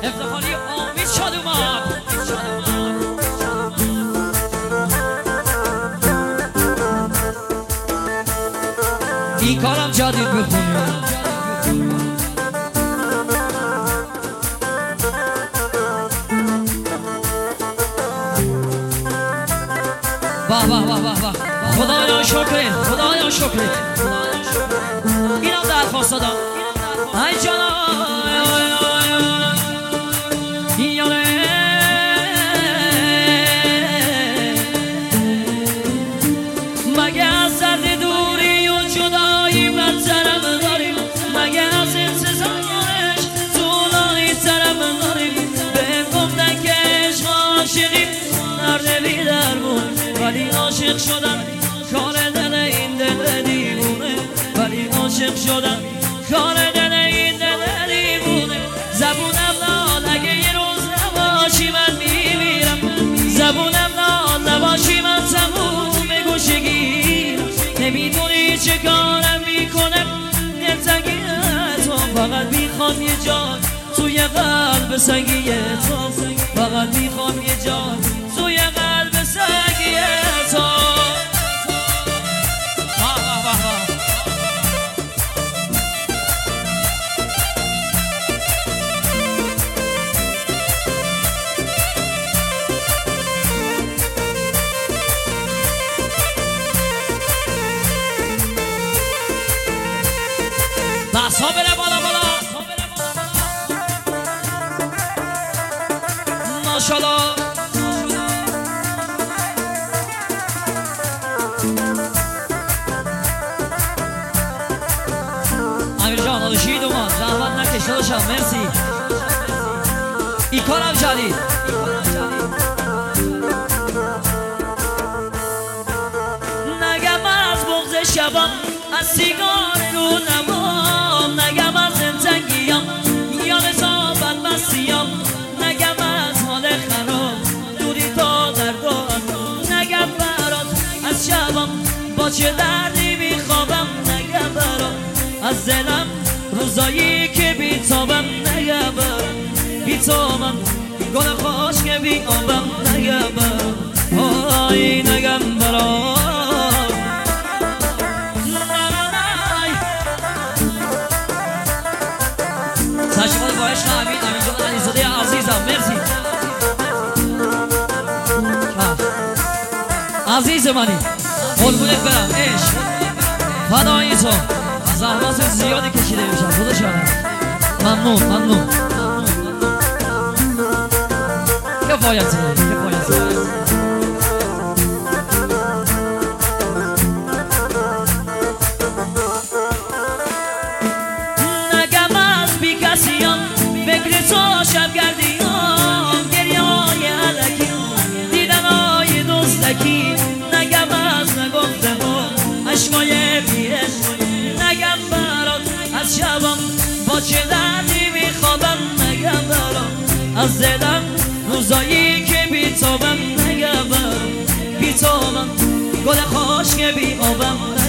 افتخاری امید شادومان این کارم جدید بخونیم واه واه واه واه واه خدایا شکرت خدایا شکرت اینم درخواست دادم ای جانا مگه از درد دوری و جدایی بدترم داریم مگه از انتظارش طولانی ترم داریم بهم گفتن که عشق عاشقیم درد بی درمون ولی عاشق شدم کار دل این دل دیوونه ولی عاشق شدم کار دل این دل دیوونه زبونم لال اگه یه روز نباشی من میمیرم زبونم لال نباشی من تموم گوشگی نمیدونی چه کارم میکنم دلتنگی تو فقط میخوام یه جان توی قلب سنگی تو فقط میخوام یه جان توی قلب سنگی تو دست ها بره بالا بالا ماشالله امیر جان آدشید اومد زحمت نکش داداشم مرسی این کارم جدید نگم از بغض شبم از سیگار رو نمام نگم از زندگیم یاد تا بدمستیم نگم از حال خراب دوری تا دردان نگم برات از شبم با چه دردی میخوابم نگم برات از دلم روزایی که بیتابم نگم برات بیتابم گل خوش که بی آبم نگم برات آی نگم برات تشکر با عشق امین جان علیزاده عزیزم مرسی عزیز منی قربونت برم عشق فدای تو زحمات زیادی کشیده میشم خدا شاهد ممنون ممنون کفایت فکر تو شب گردیام گریه های علکی دیدن های دوستکی نگم از نگفتم عشقای بیرش نگم برات از شبم با چه دردی میخوابم نگم برات از دلم روزایی که بیتابم نگم برات بیتابم گل خوش که بی آبم